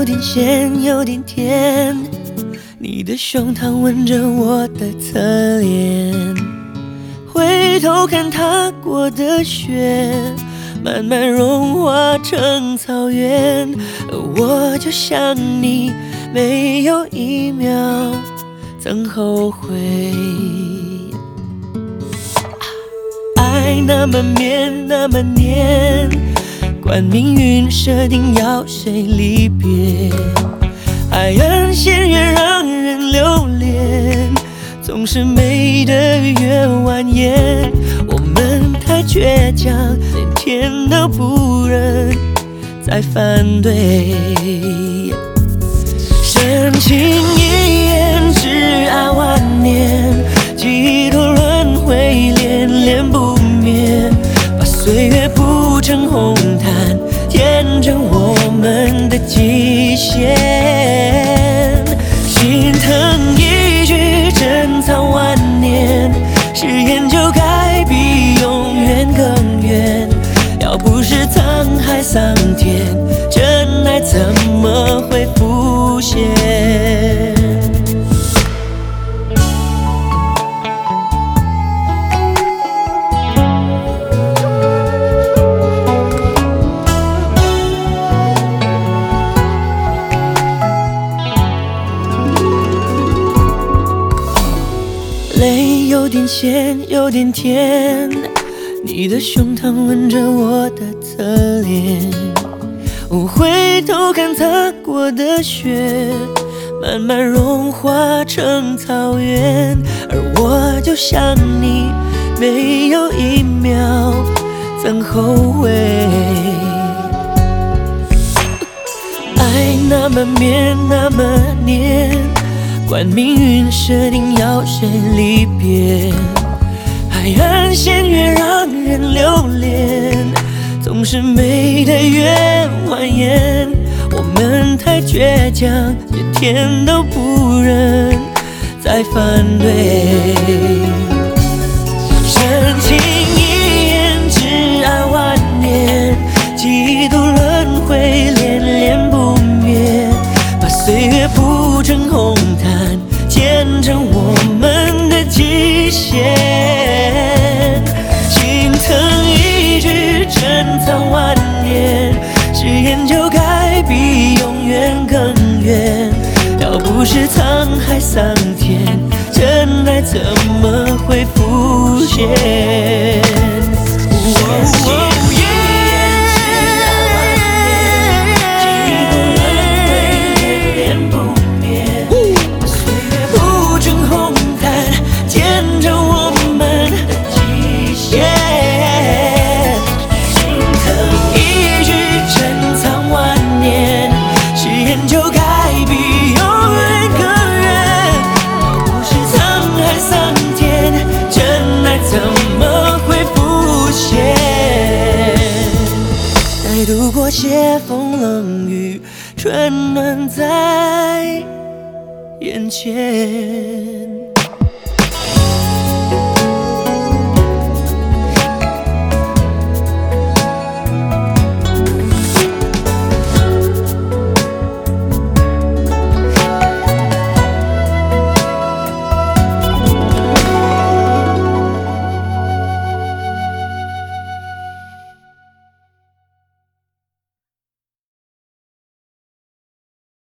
点咸，有点甜。你的胸膛吻着我的侧脸，回头看踏过的雪，慢慢融化成草原。而我就像你，没有一秒曾后悔。爱那么绵，那么黏，管命运设定要谁离别。海岸线越让人留恋，总是美得越蜿蜒。我们太倔强，连天都不忍再反对。深情一眼，挚爱万年，几多轮回，恋恋不灭。把岁月铺成红毯，填着我们的极限。心疼一句珍藏万年，誓言就该比永远更远。要不是沧海桑田，真爱怎么会浮现？泪有点咸，有点甜。你的胸膛吻着我的侧脸，回头看踏过的雪，慢慢融化成草原。而我就像你，没有一秒曾后悔。爱那么绵，那么黏，管命运设定要谁离别。海岸线越让人留恋，总是美得越蜿蜒。我们太倔强，连天都不忍再反对。深情一眼，挚爱万年，几度轮回，恋恋不灭。把岁月铺成红毯，见证我们的极限。心疼一句珍藏万年，誓言就该比永远更远。要不是沧海桑田，真爱怎么会浮现？度过些风冷雨，春暖在眼前。